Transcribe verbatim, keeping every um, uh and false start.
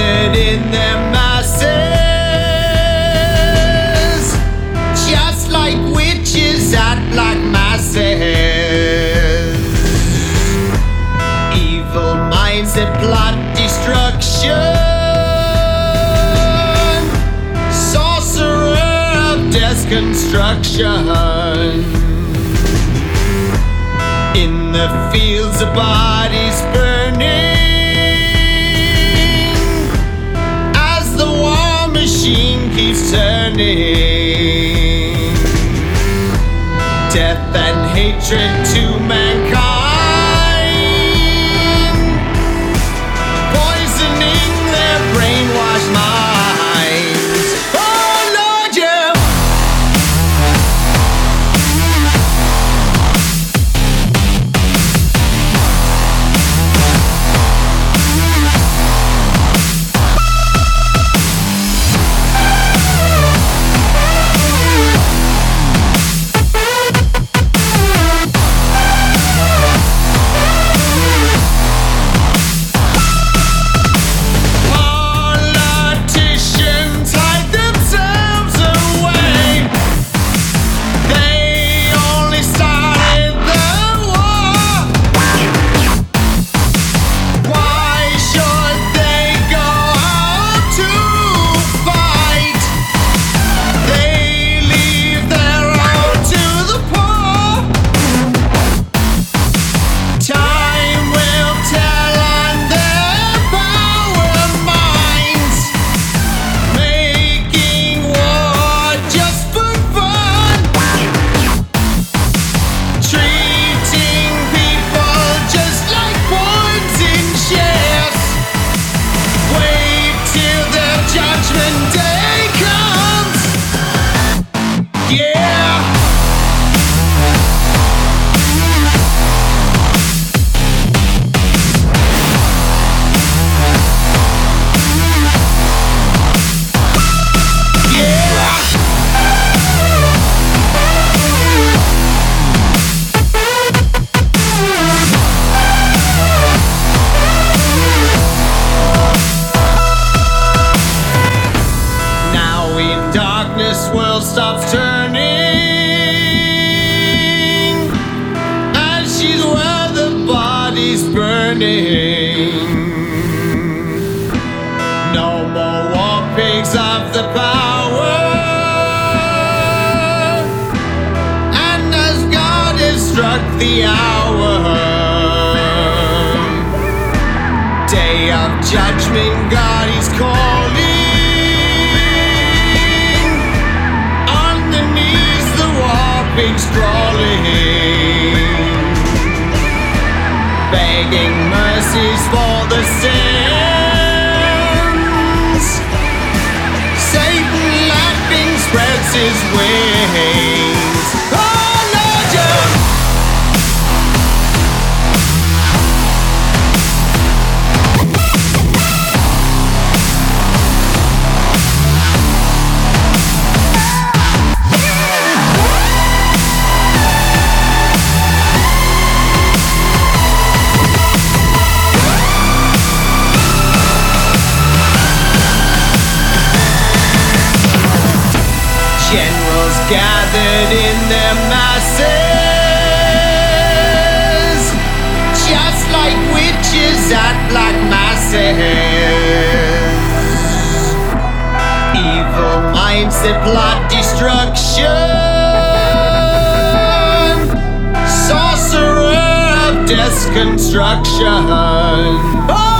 gathered in their masses, just like witches at black masses. Evil minds that plot destruction, sorcerer of death's construction. In the fields of bodies burning, as the war machine keeps turning. Death and hatred to mankind, poisoning their brainwashed minds. Oh Lord, yeah. Darkness world stops turning, ashes where the body's burning. No more war pigs of the power, and as God has struck the hour, day of judgment God is calling. Pigs crawling, begging mercies for the sins. Satan laughing spreads his wings. Oh Lord, yeah. Generals gathered in their masses, just like witches at black masses. Evil minds that plot destruction, sorcerer of death's construction. Oh!